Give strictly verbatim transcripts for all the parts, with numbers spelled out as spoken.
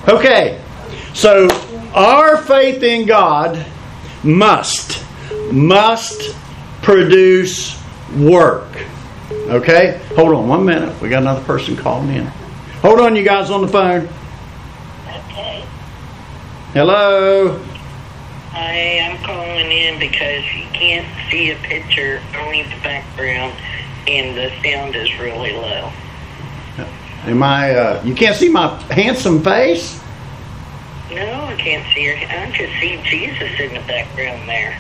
Okay, so our faith in God must, must produce work. Okay? Hold on one minute. We got another person calling in. Hold on, you guys on the phone. Okay. Hello? Hi, I'm calling in because you can't see a picture, only the background, and the sound is really low. Am I, uh, you can't see my handsome face? No, I can't see your, I can see Jesus in the background there.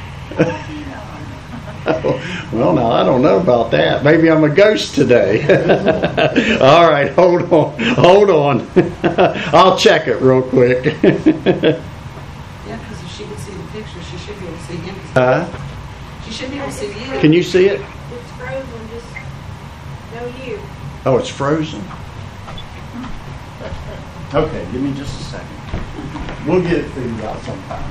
Oh, well, now, I don't know about that. Maybe I'm a ghost today. All right, hold on. Hold on. I'll check it real quick. Yeah, because if she could see the picture, she should be able to see him. Huh? She should be able to see you. Can you see it? It's frozen, just no you. Oh, it's frozen? Okay, give me just a second. We'll get it figured out sometime.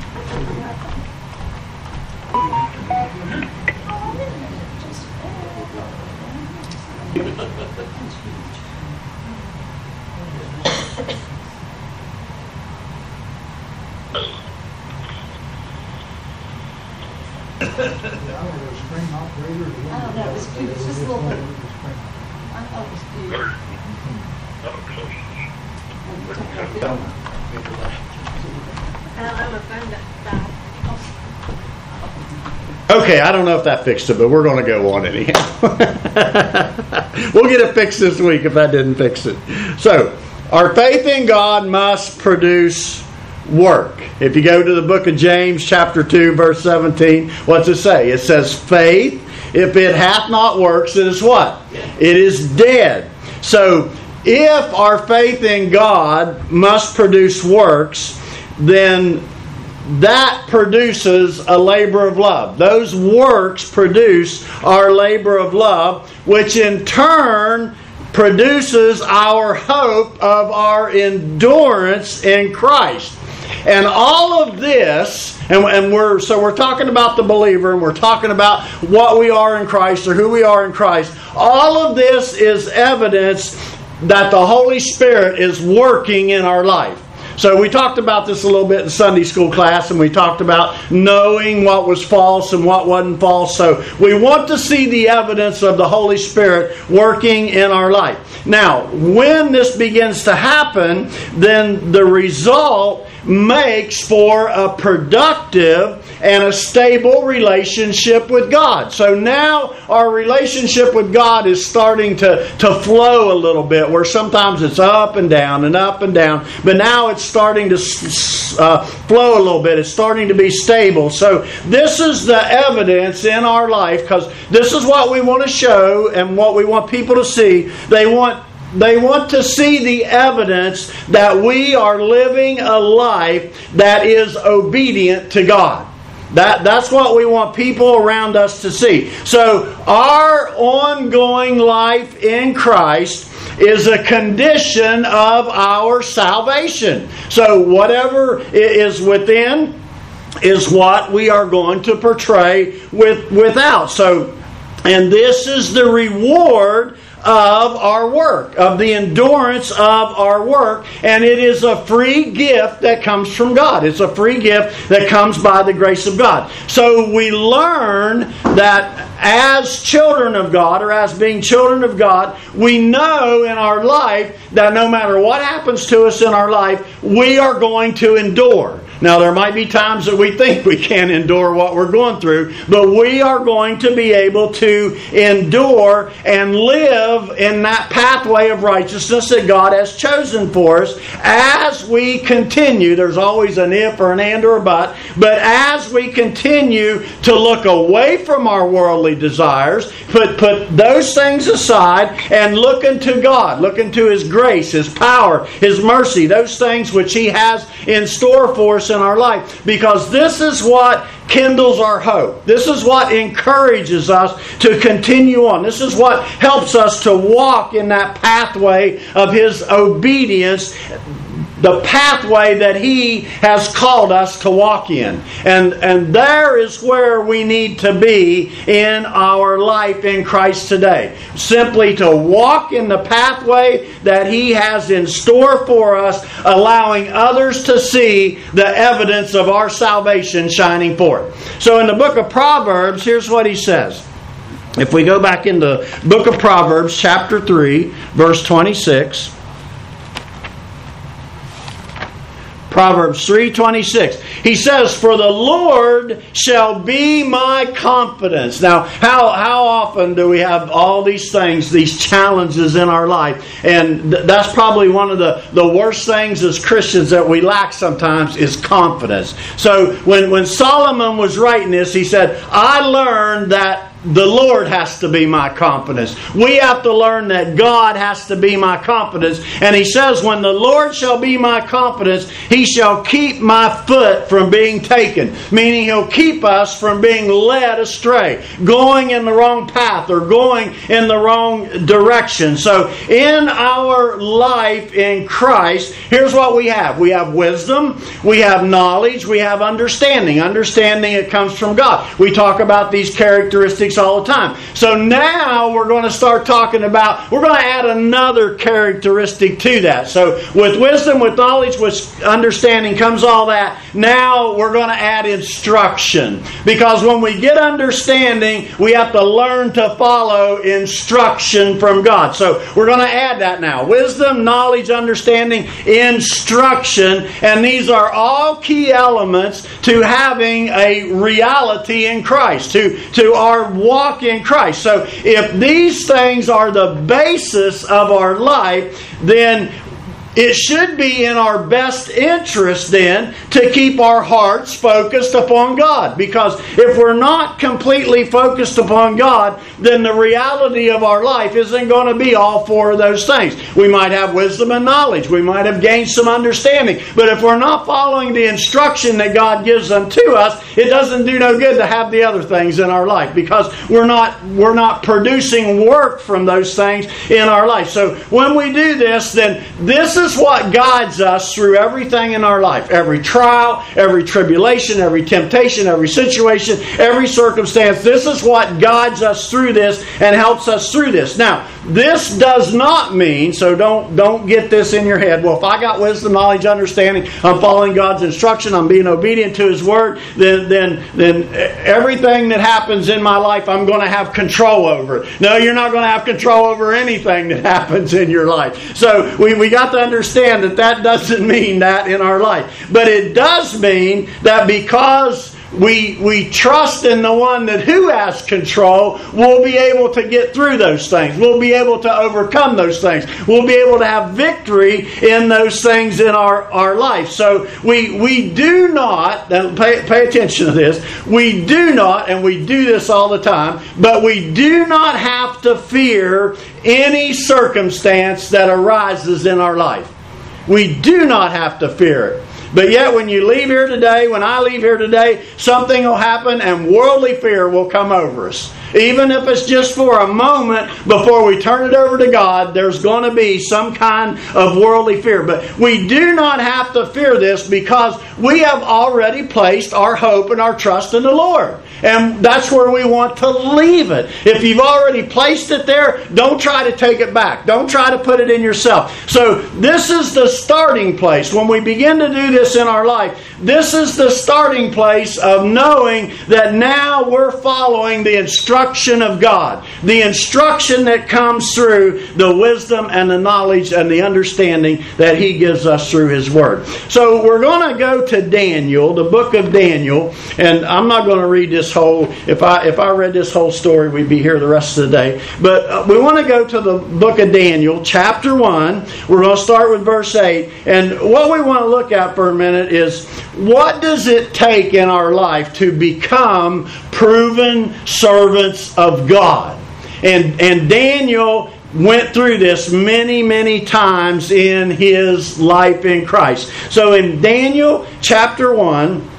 I don't know, it was cute. It's just a little bit. I thought it was cute. Okay, I don't know if that fixed it, but we're going to go on anyhow. We'll get it fixed this week if that didn't fix it. So, our faith in God must produce work. If you go to the book of James, chapter two, verse seventeen, what's it say? It says, faith, if it hath not works, it is what? It is dead. So, if our faith in God must produce works, then that produces a labor of love. Those works produce our labor of love, which in turn produces our hope of our endurance in Christ. And all of this, and, and we're so we're talking about the believer, and we're talking about what we are in Christ or who we are in Christ. All of this is evidence that the Holy Spirit is working in our life. So we talked about this a little bit in Sunday school class, and we talked about knowing what was false and what wasn't false. So we want to see the evidence of the Holy Spirit working in our life. Now, when this begins to happen, then the result makes for a productive and a stable relationship with God. So now our relationship with God is starting to, to flow a little bit, where sometimes it's up and down and up and down, but now it's starting to uh, flow a little bit. It's starting to be stable. So this is the evidence in our life, because this is what we want to show and what we want people to see. They want They want to see the evidence that we are living a life that is obedient to God. That, that's what we want people around us to see. So our ongoing life in Christ is a condition of our salvation. So whatever is within is what we are going to portray with, without. So, and this is the reward of our work, of the endurance of our work, and it is a free gift that comes from God. It's a free gift that comes by the grace of God. So we learn that as children of God, or as being children of God, we know in our life that no matter what happens to us in our life, we are going to endure. Now, there might be times that we think we can't endure what we're going through, but we are going to be able to endure and live in that pathway of righteousness that God has chosen for us as we continue. There's always an if or an and or a but, but as we continue to look away from our worldly desires, put, put those things aside and look into God, look into His grace, His power, His mercy, those things which He has in store for us in our life, because this is what kindles our hope. This is what encourages us to continue on. This is what helps us to walk in that pathway of His obedience the pathway that He has called us to walk in. And, and there is where we need to be in our life in Christ today. Simply to walk in the pathway that He has in store for us, allowing others to see the evidence of our salvation shining forth. So in the book of Proverbs, here's what he says. If we go back in the book of Proverbs, chapter three, verse twenty-six. Proverbs three twenty-six. He says, "For the Lord shall be my confidence." Now, how how often do we have all these things, these challenges in our life? And th- that's probably one of the, the worst things as Christians that we lack sometimes is confidence. So when, when Solomon was writing this, he said, "I learned that the Lord has to be my confidence." We have to learn that God has to be my confidence. And he says, "When the Lord shall be my confidence, He shall keep my foot from being taken." Meaning He'll keep us from being led astray, going in the wrong path or going in the wrong direction. So in our life in Christ, here's what we have. We have wisdom, we have knowledge, we have understanding. Understanding, it comes from God. We talk about these characteristics all the time. So now we're going to start talking about, we're going to add another characteristic to that. So with wisdom, with knowledge, with understanding comes all that. Now we're going to add instruction. Because when we get understanding, we have to learn to follow instruction from God. So we're going to add that now. Wisdom, knowledge, understanding, instruction. And these are all key elements to having a reality in Christ, to, to our walk in Christ. So if these things are the basis of our life, then it should be in our best interest then to keep our hearts focused upon God. Because if we're not completely focused upon God, then the reality of our life isn't going to be all four of those things. We might have wisdom and knowledge. We might have gained some understanding. But if we're not following the instruction that God gives unto us, it doesn't do no good to have the other things in our life. Because we're not, we're not producing work from those things in our life. So when we do this, then this is This is what guides us through everything in our life. Every trial, every tribulation, every temptation, every situation, every circumstance. This is what guides us through this and helps us through this. Now, this does not mean, so don't, don't get this in your head, well, if I got wisdom, knowledge, understanding, I'm following God's instruction, I'm being obedient to His Word, then, then, then everything that happens in my life, I'm going to have control over it. No, you're not going to have control over anything that happens in your life. So we, we got to understand Understand that that doesn't mean that in our life. But it does mean that because we we trust in the one that who has control, we'll be able to get through those things. We'll be able to overcome those things. We'll be able to have victory in those things in our, our life. So we we do not, and pay, pay attention to this, we do not, and we do this all the time, but we do not have to fear any circumstance that arises in our life. We do not have to fear it. But yet when you leave here today, when I leave here today, something will happen and worldly fear will come over us. Even if it's just for a moment before we turn it over to God, there's going to be some kind of worldly fear. But we do not have to fear this because we have already placed our hope and our trust in the Lord. And that's where we want to leave it. If you've already placed it there, don't try to take it back. Don't try to put it in yourself. So this is the starting place. When we begin to do this in our life, this is the starting place of knowing that now we're following the instruction of God. The instruction that comes through the wisdom and the knowledge and the understanding that He gives us through His Word. So we're going to go to Daniel, the book of Daniel, and I'm not going to read this whole, if I if I read this whole story, we'd be here the rest of the day. But uh, we want to go to the book of Daniel, chapter one. We're going to start with verse eight. And what we want to look at for a minute is, what does it take in our life to become proven servants of God? And, and Daniel went through this many, many times in his life in Christ. So in Daniel chapter one,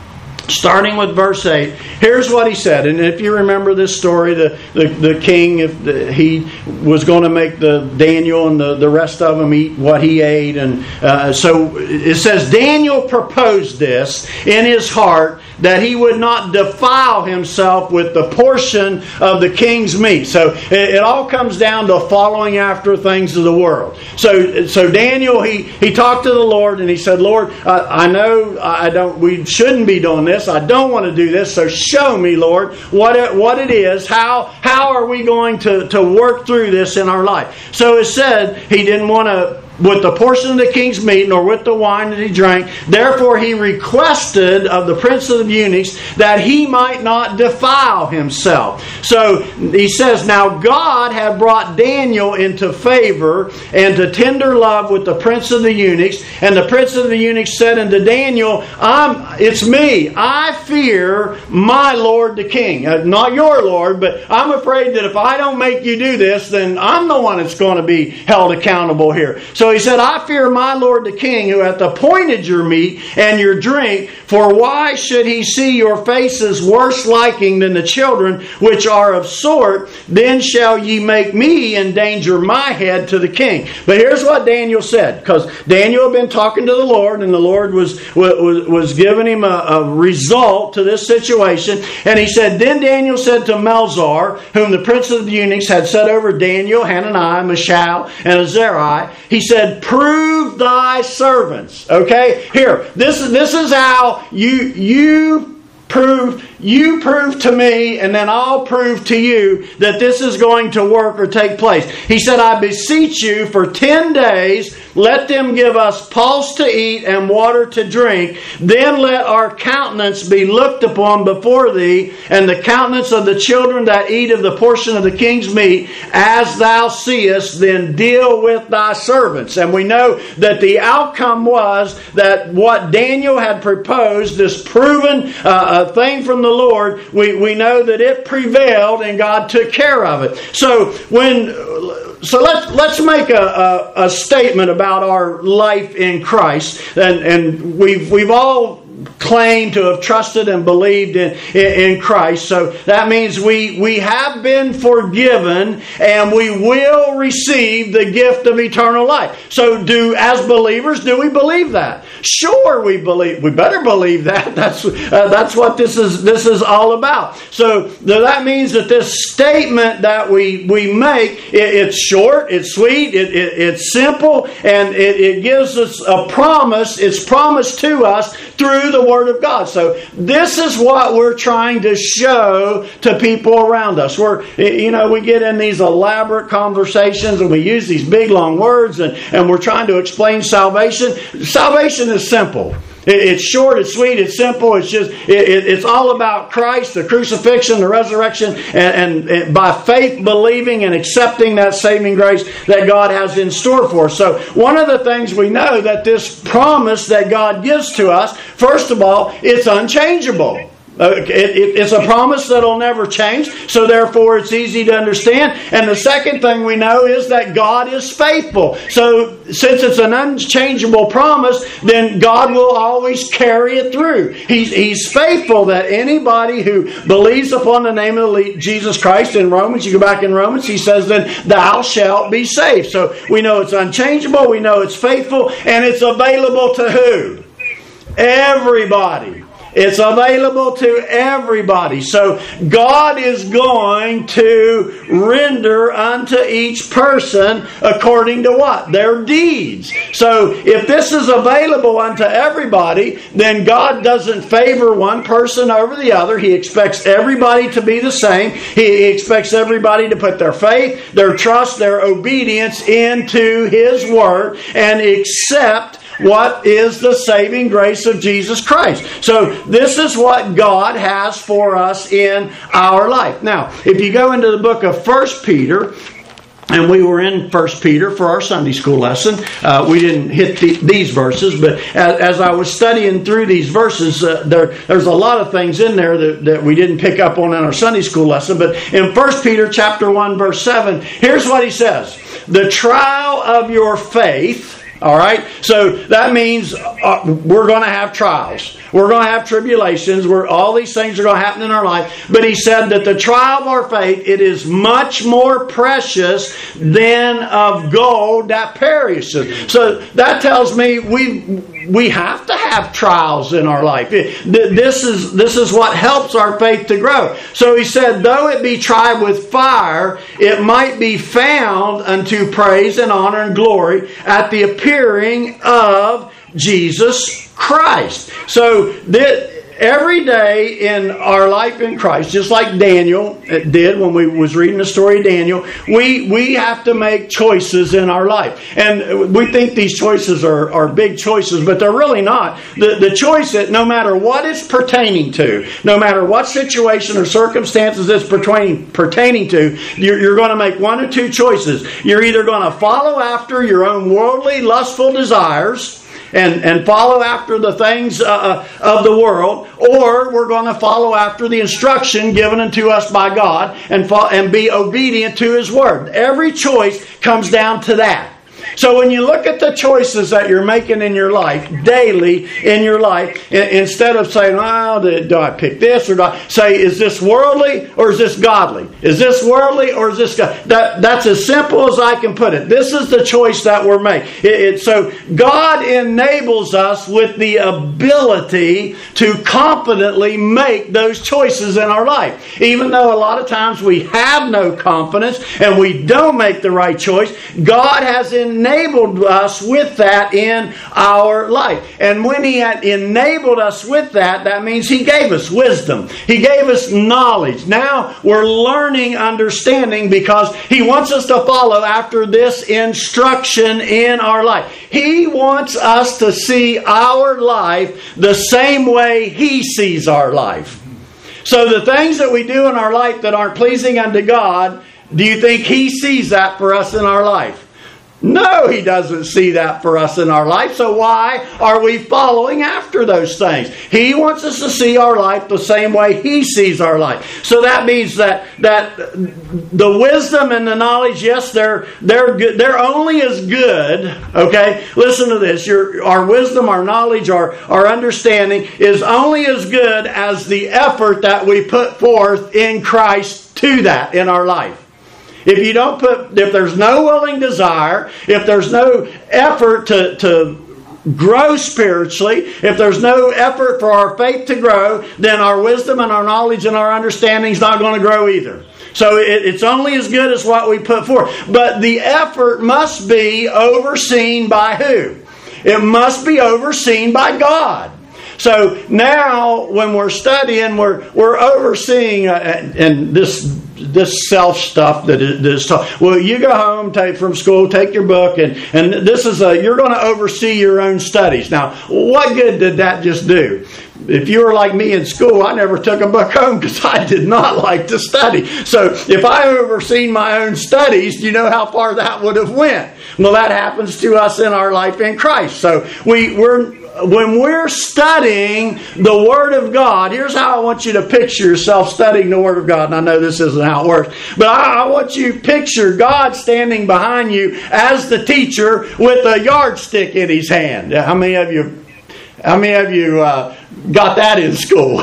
starting with verse eight, here's what he said. And if you remember this story, the, the, the king, if the, he was going to make the Daniel and the, the rest of them eat what he ate. And uh, so it says, Daniel proposed this in his heart, that he would not defile himself with the portion of the king's meat. So it, it all comes down to following after things of the world. So so Daniel, he, he talked to the Lord and he said, Lord, uh, I know I don't. we shouldn't be doing this. I don't want to do this. So show me, Lord, what it, what it is. How how are we going to, to work through this in our life? So it said he didn't want to with the portion of the king's meat, nor with the wine that he drank. Therefore he requested of the prince of the eunuchs that he might not defile himself. So he says, now God had brought Daniel into favor and to tender love with the prince of the eunuchs. And the prince of the eunuchs said unto Daniel, I'm, it's me. I fear my Lord the king. Uh, not your Lord, but I'm afraid that if I don't make you do this, then I'm the one that's going to be held accountable here. So So he said, I fear my Lord the king, who hath appointed your meat and your drink, for why should he see your faces worse liking than the children which are of sort? Then shall ye make me endanger my head to the king. But here's what Daniel said, because Daniel had been talking to the Lord, and the Lord was, was, was giving him a, a result to this situation. And he said, then Daniel said to Melzar, whom the prince of the eunuchs had set over Daniel, Hananiah, Mishael, and Azariah, he said, said, prove thy servants. Okay? Here, this is this is how you you prove you prove to me, and then I'll prove to you that this is going to work or take place. He said, I beseech you for ten days, let them give us pulse to eat and water to drink. Then let our countenance be looked upon before thee, and the countenance of the children that eat of the portion of the king's meat, as thou seest, then deal with thy servants. And we know that the outcome was that what Daniel had proposed, this proven uh, thing from the Lord, we, we know that it prevailed and God took care of it. So when so let's let's make a, a, a statement about our life in Christ, and and we've we've all claim to have trusted and believed in, in, in Christ. So that means we, we have been forgiven and we will receive the gift of eternal life. So do, as believers, do we believe that? Sure, we believe. We better believe that. That's uh, that's what this is this is all about. So that means that this statement that we, we make, it, it's short, it's sweet, it, it, it's simple, and it, it gives us a promise. It's promised to us through the Word of God. So this is what we're trying to show to people around us. We're, you know, we get in these elaborate conversations and we use these big long words, and, and we're trying to explain salvation. Salvation is simple. It's short, it's sweet, it's simple. It's just, it, it's all about Christ, the crucifixion, the resurrection, and, and, and by faith believing and accepting that saving grace that God has in store for us. So one of the things we know that this promise that God gives to us, first of all, it's unchangeable. Uh, it, it, it's a promise that will never change, so therefore it's easy to understand. And the second thing we know is that God is faithful. So since it's an unchangeable promise, then God will always carry it through. He's, he's faithful that anybody who believes upon the name of Jesus Christ, in Romans, you go back in Romans, he says, then thou shalt be saved. So we know it's unchangeable, we know it's faithful, and it's available to who? Everybody. It's available to everybody. So God is going to render unto each person according to what? Their deeds. So if this is available unto everybody, then God doesn't favor one person over the other. He expects everybody to be the same. He expects everybody to put their faith, their trust, their obedience into His Word and accept what is the saving grace of Jesus Christ. So this is what God has for us in our life. Now, if you go into the book of First Peter, and we were in First Peter for our Sunday school lesson. Uh, we didn't hit the, these verses, but as, as I was studying through these verses, uh, there, there's a lot of things in there that, that we didn't pick up on in our Sunday school lesson. But in First Peter chapter one, verse seven, here's what he says. The trial of your faith, All right? So that means uh, we're going to have trials. We're going to have tribulations. We're, all these things are going to happen in our life. But he said that the trial of our faith, it is much more precious than of gold that perishes. So that tells me we we have to have trials in our life. This is, this is what helps our faith to grow. So he said, though it be tried with fire, it might be found unto praise and honor and glory at the appearing of Jesus Christ. So that every day in our life in Christ, just like Daniel did when we was reading the story of Daniel, we, we have to make choices in our life. And we think these choices are, are big choices, but they're really not. The, the choice that no matter what it's pertaining to, no matter what situation or circumstances it's pertaining, pertaining to, you're, you're going to make one or two choices. You're either going to follow after your own worldly, lustful desires, And, and follow after the things uh, of the world, or we're going to follow after the instruction given unto us by God and, fo- and be obedient to His Word. Every choice comes down to that. So when you look at the choices that you're making in your life, daily in your life, instead of saying, well, do I pick this or do I say, is this worldly or is this godly? Is this worldly or is this godly? That, that's as simple as I can put it. This is the choice that we're making. It, it, so God enables us with the ability to confidently make those choices in our life. Even though a lot of times we have no confidence and we don't make the right choice, God has enabled enabled us with that in our life. And when He had enabled us with that, that means He gave us wisdom. He gave us knowledge. Now we're learning understanding because He wants us to follow after this instruction in our life. He wants us to see our life the same way He sees our life. So the things that we do in our life that aren't pleasing unto God, do you think He sees that for us in our life? No, He doesn't see that for us in our life. So why are we following after those things? He wants us to see our life the same way He sees our life. So that means that that the wisdom and the knowledge, yes, they're they're good. They're only as good. Okay, listen to this. Your our wisdom, our knowledge, our our understanding is only as good as the effort that we put forth in Christ to that in our life. If you don't put, if there's no willing desire, if there's no effort to, to grow spiritually, if there's no effort for our faith to grow, then our wisdom and our knowledge and our understanding is not going to grow either. So it, it's only as good as what we put forth. But the effort must be overseen by who? It must be overseen by God. So now, when we're studying, we're we're overseeing, uh, and this this self stuff that is this talk. Well, you go home, take from school, take your book, and and this is a you're going to oversee your own studies. Now, what good did that just do? If you were like me in school, I never took a book home because I did not like to study. So if I overseen my own studies, do you know how far that would have went? Well, that happens to us in our life in Christ. So we we're. When we're studying the Word of God, here's how I want you to picture yourself studying the Word of God. And I know this isn't how it works, but I, I want you to picture God standing behind you as the teacher with a yardstick in His hand. How many of you? How many of you uh, got that in school?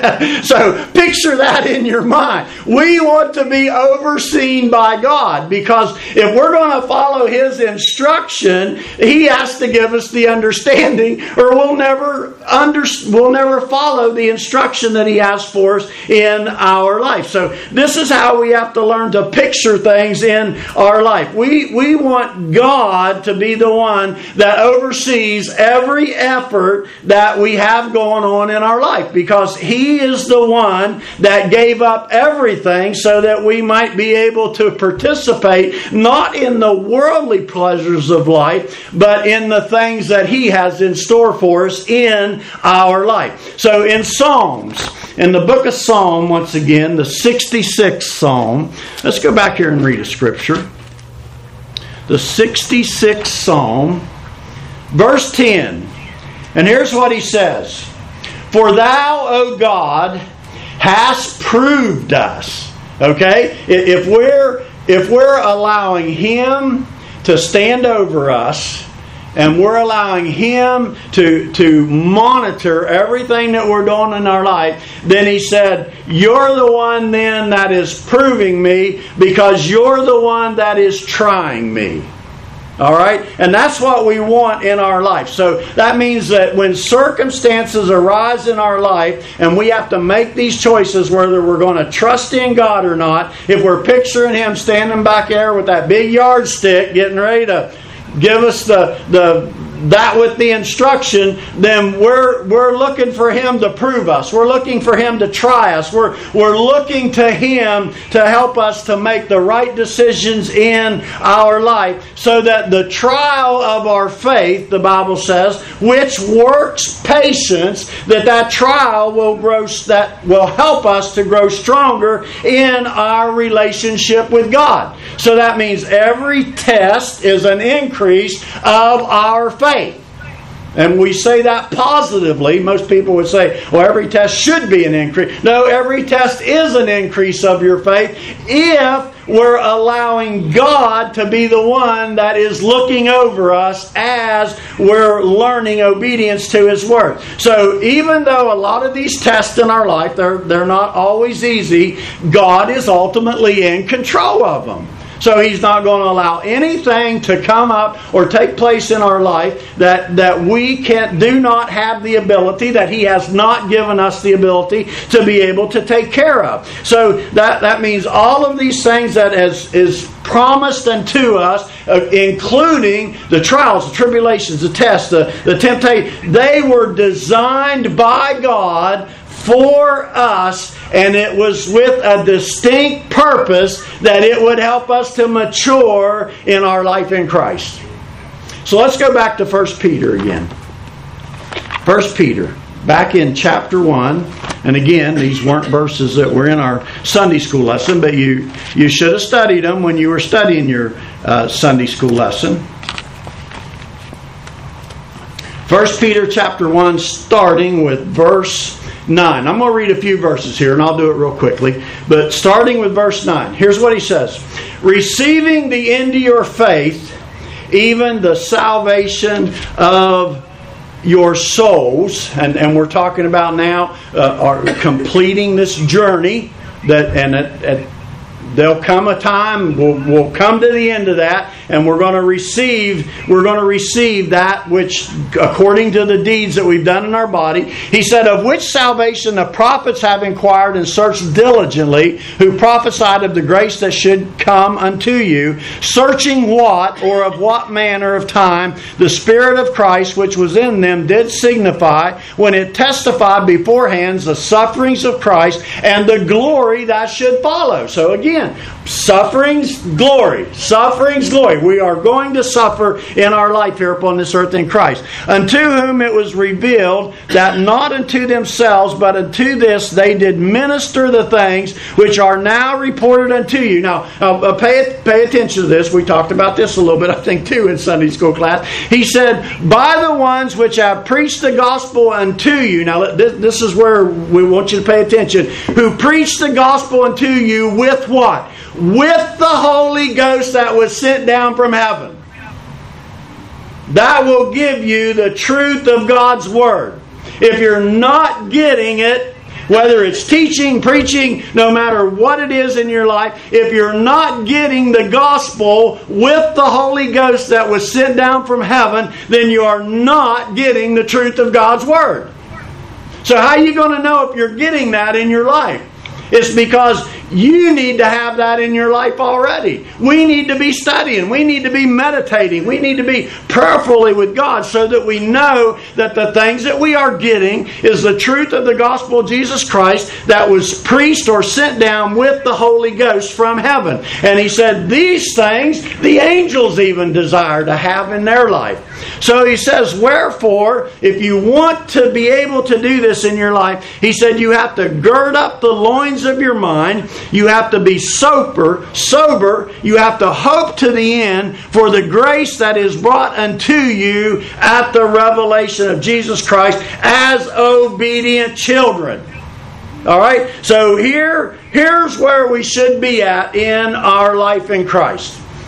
So picture that in your mind. We want to be overseen by God, because if we're going to follow His instruction, He has to give us the understanding, or we'll never under, we'll never follow the instruction that He has for us in our life. So this is how we have to learn to picture things in our life. We we want God to be the one that oversees every effort that we have going on in our life, because He is the one that gave up everything so that we might be able to participate not in the worldly pleasures of life, but in the things that He has in store for us in our life. So in Psalms, in the book of Psalm, once again, the sixty-sixth Psalm, let's go back here and read a scripture. The sixty-sixth Psalm, verse ten. And here's what he says. For Thou, O God, hast proved us. Okay? If we're, if we're allowing Him to stand over us and we're allowing Him to, to monitor everything that we're doing in our life, then He said, you're the one then that is proving me, because you're the one that is trying me. All right? And that's what we want in our life. So that means that when circumstances arise in our life and we have to make these choices whether we're going to trust in God or not, if we're picturing Him standing back there with that big yardstick getting ready to give us the the that with the instruction, then we're we're looking for Him to prove us. We're looking for Him to try us. We're we're looking to Him to help us to make the right decisions in our life, so that the trial of our faith, the Bible says, which works patience, that that trial will grow, that will help us to grow stronger in our relationship with God. So that means every test is an increase of our faith. And we say that positively. Most people would say, well, every test should be an increase. No, every test is an increase of your faith if we're allowing God to be the one that is looking over us as we're learning obedience to His Word. So even though a lot of these tests in our life, they're, they're not always easy, God is ultimately in control of them. So He's not going to allow anything to come up or take place in our life that, that we can do not have the ability, that He has not given us the ability to be able to take care of. So that, that means all of these things that is, is promised unto us, uh, including the trials, the tribulations, the tests, the, the temptation, they were designed by God for us, and it was with a distinct purpose that it would help us to mature in our life in Christ. So let's go back to First Peter again. First Peter, back in chapter one. And again, these weren't verses that were in our Sunday school lesson, but you, you should have studied them when you were studying your uh, Sunday school lesson. First Peter chapter one, starting with verse nine. I'm going to read a few verses here, and I'll do it real quickly. But starting with verse nine, here's what he says. Receiving the end of your faith, even the salvation of your souls, and, and we're talking about now uh, are completing this journey, that and at, at, there'll come a time, we'll, we'll come to the end of that, and we're going to receive we're going to receive that which, according to the deeds that we've done in our body. He said, of which salvation the prophets have inquired and searched diligently, who prophesied of the grace that should come unto you, searching what, or of what manner of time, the Spirit of Christ which was in them did signify, when it testified beforehand the sufferings of Christ and the glory that should follow. So again, sufferings, glory. Sufferings, glory. We are going to suffer in our life here upon this earth in Christ. Unto whom it was revealed that not unto themselves, but unto this they did minister the things which are now reported unto you. Now, uh, pay, pay attention to this. We talked about this a little bit, I think, too, in Sunday school class. He said, by the ones which have preached the gospel unto you. Now, this, this is where we want you to pay attention. Who preached the gospel unto you with what? With the Holy Ghost that was sent down from heaven. That will give you the truth of God's Word. If you're not getting it, whether it's teaching, preaching, no matter what it is in your life, if you're not getting the gospel with the Holy Ghost that was sent down from heaven, then you are not getting the truth of God's Word. So how are you going to know if you're getting that in your life? It's because you need to have that in your life already. We need to be studying. We need to be meditating. We need to be prayerfully with God so that we know that the things that we are getting is the truth of the gospel of Jesus Christ that was preached or sent down with the Holy Ghost from heaven. And he said these things the angels even desire to have in their life. So he says, wherefore, if you want to be able to do this in your life, he said you have to gird up the loins of your mind. You have to be sober, sober. You have to hope to the end for the grace that is brought unto you at the revelation of Jesus Christ as obedient children. All right? So here, here's where we should be at in our life in Christ.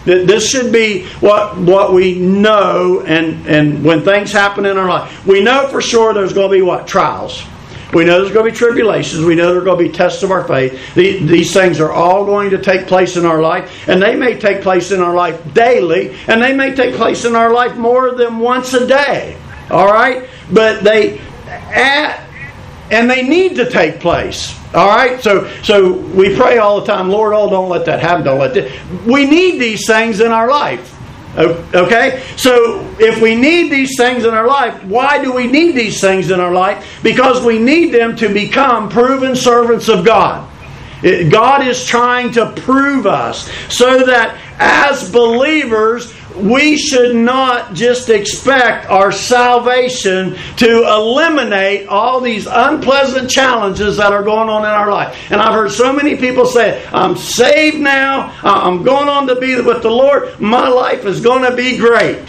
This should be what what we know, and, and when things happen in our life, we know for sure there's going to be what? Trials. We know there's going to be tribulations. We know there's going to be tests of our faith. These things are all going to take place in our life, and they may take place in our life daily, and they may take place in our life more than once a day. All right? But they, at, and they need to take place. All right, so so we pray all the time, Lord, oh, don't let that happen. Don't let that. We need these things in our life. Okay, so if we need these things in our life, why do we need these things in our life? Because we need them to become proven servants of God. God is trying to prove us so that as believers, we should not just expect our salvation to eliminate all these unpleasant challenges that are going on in our life. And I've heard so many people say, I'm saved now, I'm going on to be with the Lord, my life is going to be great.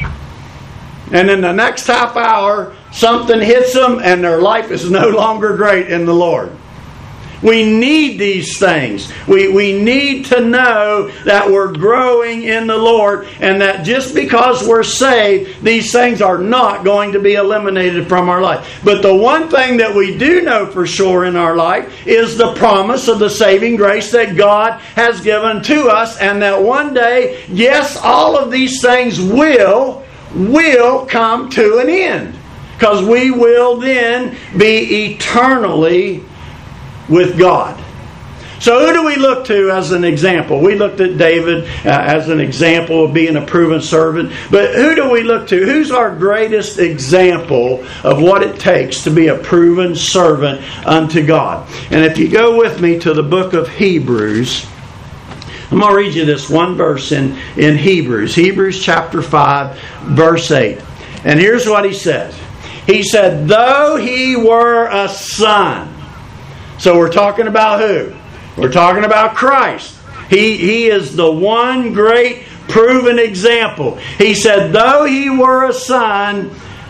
And in the next half hour, something hits them and their life is no longer great in the Lord. We need these things. We, we need to know that we're growing in the Lord, and that just because we're saved, these things are not going to be eliminated from our life. But the one thing that we do know for sure in our life is the promise of the saving grace that God has given to us, and that one day, yes, all of these things will, will come to an end. Because we will then be eternally with God. So who do we look to as an example? We looked at David uh, as an example of being a proven servant. But who do we look to? Who's our greatest example of what it takes to be a proven servant unto God? And if you go with me to the book of Hebrews, I'm going to read you this one verse in, in Hebrews. Hebrews chapter five, verse eight. And here's what he says. He said, though he were a son. So we're talking about who? We're talking about Christ. He, he is the one great proven example. He said, though he were a son,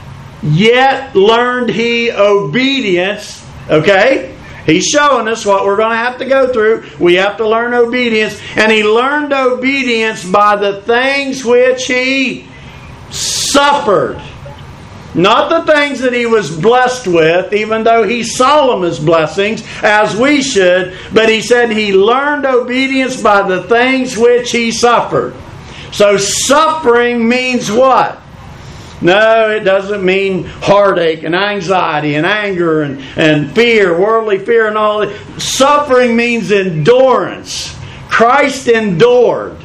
yet learned he obedience. Okay? He's showing us what we're going to have to go through. We have to learn obedience. And he learned obedience by the things which he suffered. Not the things that he was blessed with, even though he saw them as blessings, as we should. But he said he learned obedience by the things which he suffered. So suffering means what? No, it doesn't mean heartache and anxiety and anger and, and fear, worldly fear and all that. Suffering means endurance. Christ endured.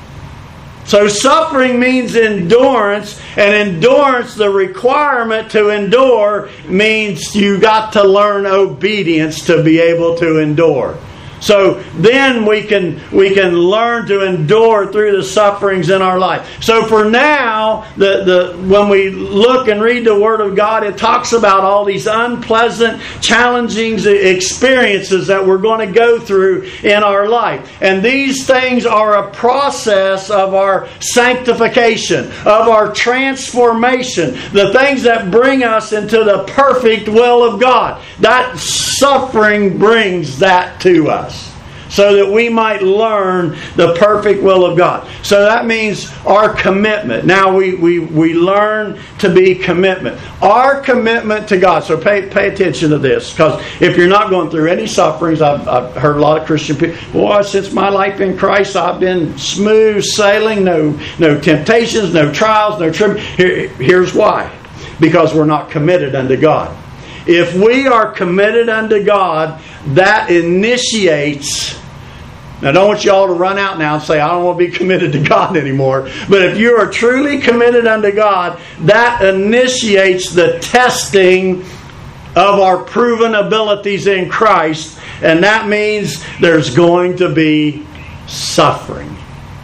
So suffering means endurance, and endurance, the requirement to endure, means you got to learn obedience to be able to endure. So then we can we can learn to endure through the sufferings in our life. So for now, the, the when we look and read the Word of God, it talks about all these unpleasant, challenging experiences that we're going to go through in our life. And these things are a process of our sanctification, of our transformation, the things that bring us into the perfect will of God. That suffering brings that to us, so that we might learn the perfect will of God. So that means our commitment. Now we, we, we learn to be commitment. Our commitment to God. So pay pay attention to this. Because if you're not going through any sufferings, I've, I've heard a lot of Christian people, boy, since my life in Christ, I've been smooth sailing. No, no temptations, no trials, no tribulations. Here, here's why. Because we're not committed unto God. If we are committed unto God, that initiates... Now, I don't want you all to run out now and say, I don't want to be committed to God anymore. But if you are truly committed unto God, that initiates the testing of our proven abilities in Christ. And that means there's going to be suffering.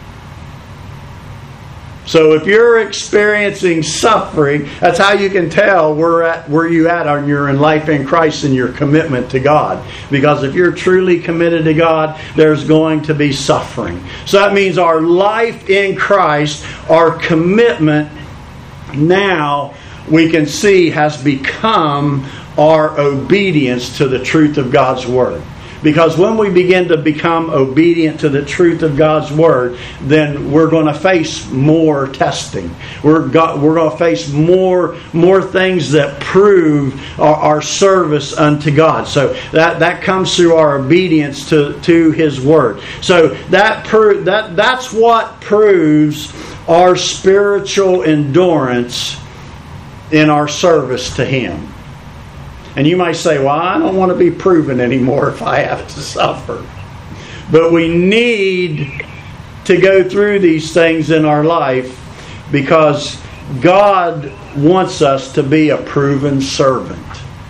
So if you're experiencing suffering, that's how you can tell where, at, where you at on your life in Christ and your commitment to God. Because if you're truly committed to God, there's going to be suffering. So that means our life in Christ, our commitment now, we can see has become our obedience to the truth of God's Word. Because when we begin to become obedient to the truth of God's Word, then we're going to face more testing. We're got, we're going to face more more things that prove our, our service unto God. So that, that comes through our obedience to, to His Word. So that pro- that that's what proves our spiritual endurance in our service to Him. And you might say, well, I don't want to be proven anymore if I have to suffer. But we need to go through these things in our life because God wants us to be a proven servant.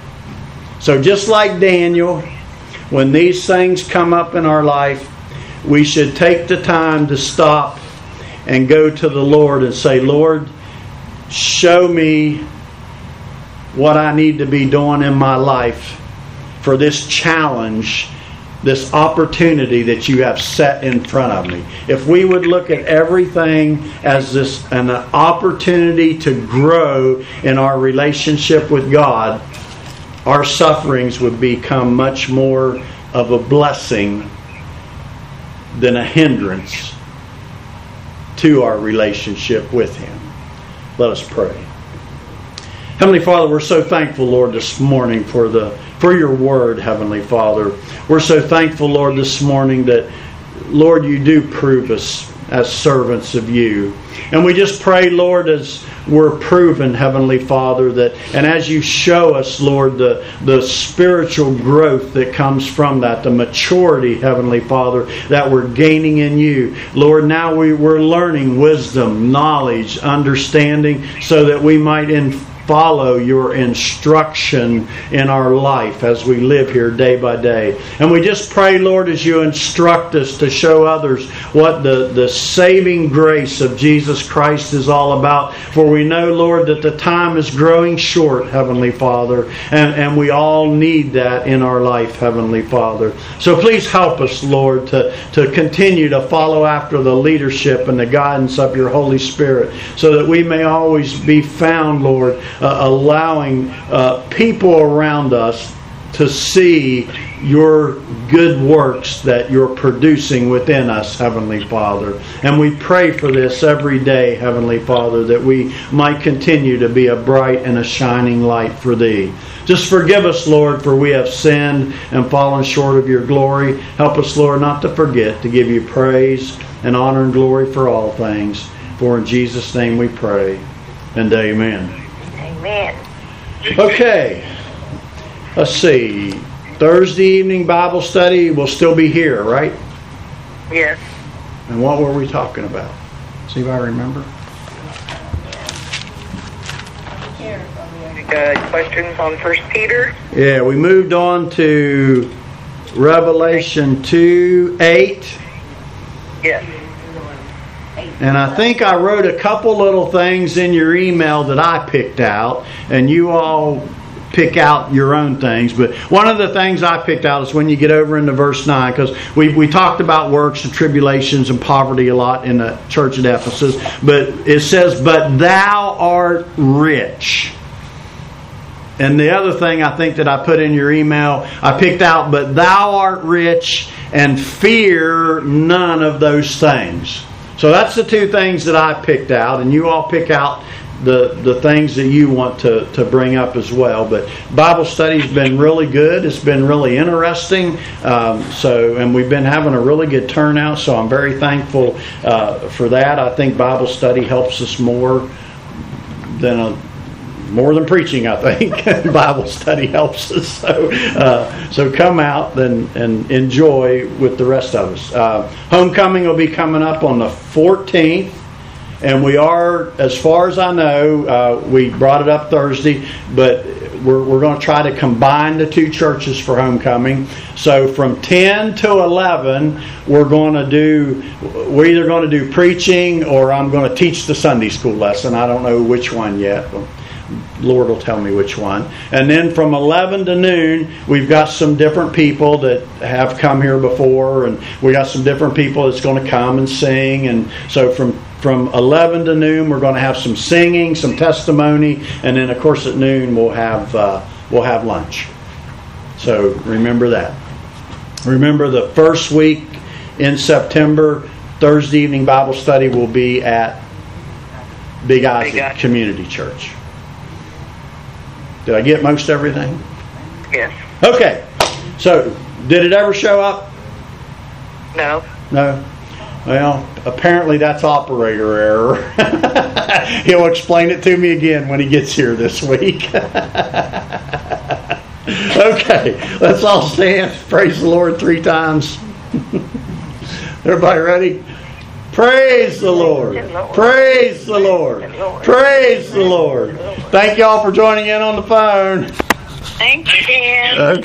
So just like Daniel, when these things come up in our life, we should take the time to stop and go to the Lord and say, Lord, show me what I need to be doing in my life for this challenge, this opportunity that you have set in front of me. If we would look at everything as this an opportunity to grow in our relationship with God, our sufferings would become much more of a blessing than a hindrance to our relationship with Him. Let us pray. Heavenly Father, we're so thankful, Lord, this morning for the for your word, Heavenly Father. We're so thankful, Lord, this morning that, Lord, you do prove us as servants of you. And we just pray, Lord, as we're proven, Heavenly Father, that and as you show us, Lord, the, the spiritual growth that comes from that, the maturity, Heavenly Father, that we're gaining in you. Lord, now we, we're learning wisdom, knowledge, understanding, so that we might in follow your instruction in our life as we live here day by day. And we just pray, Lord, as you instruct us to show others what the, the saving grace of Jesus Christ is all about. For we know, Lord, that the time is growing short, Heavenly Father, and, and we all need that in our life, Heavenly Father. So please help us, Lord, to, to continue to follow after the leadership and the guidance of your Holy Spirit, so that we may always be found, Lord, Uh, allowing uh, people around us to see your good works that you're producing within us, Heavenly Father. And we pray for this every day, Heavenly Father, that we might continue to be a bright and a shining light for Thee. Just forgive us, Lord, for we have sinned and fallen short of your glory. Help us, Lord, not to forget to give you praise and honor and glory for all things. For in Jesus' name we pray, and amen. Amen. Okay, let's see. Thursday evening Bible study will still be here, right? Yes. And what were we talking about? See if I remember. Uh, questions on First Peter? Yeah, we moved on to Revelation two eight. Yes. And I think I wrote a couple little things in your email that I picked out, and you all pick out your own things. But one of the things I picked out is when you get over into verse nine, because we, we talked about works and tribulations and poverty a lot in the church at Ephesus. But it says, but thou art rich. And the other thing I think that I put in your email, I picked out, but thou art rich and fear none of those things. So that's the two things that I picked out, and you all pick out the, the things that you want to, to bring up as well. But Bible study's been really good. It's been really interesting. Um, so, and we've been having a really good turnout, so I'm very thankful uh, for that. I think Bible study helps us more than a More than preaching, I think. Bible study helps us. So, uh, so come out and, and enjoy with the rest of us. Uh, homecoming will be coming up on the fourteenth. And we are, as far as I know, uh, we brought it up Thursday, but we're, we're going to try to combine the two churches for homecoming. So from ten to eleven, we're going to do, we're either going to do preaching or I'm going to teach the Sunday school lesson. I don't know which one yet. Lord will tell me which one. And then from eleven to noon, we've got some different people that have come here before, and we got some different people that's going to come and sing. And so from from eleven to noon, we're going to have some singing, some testimony, and then of course at noon we'll have uh, we'll have lunch. So remember that. Remember, the first week in September, Thursday evening Bible study will be at Big Isaac Big Isaac. Community Church. Did I get most everything? Yes. Okay. So, did it ever show up? No. No. Well, apparently that's operator error. He'll explain it to me again when he gets here this week. Okay, let's all stand. Praise the Lord three times. Everybody ready? Praise the Lord. Praise the Lord. Praise the Lord. Thank y'all for joining in on the phone. Thank you, Dan. Okay.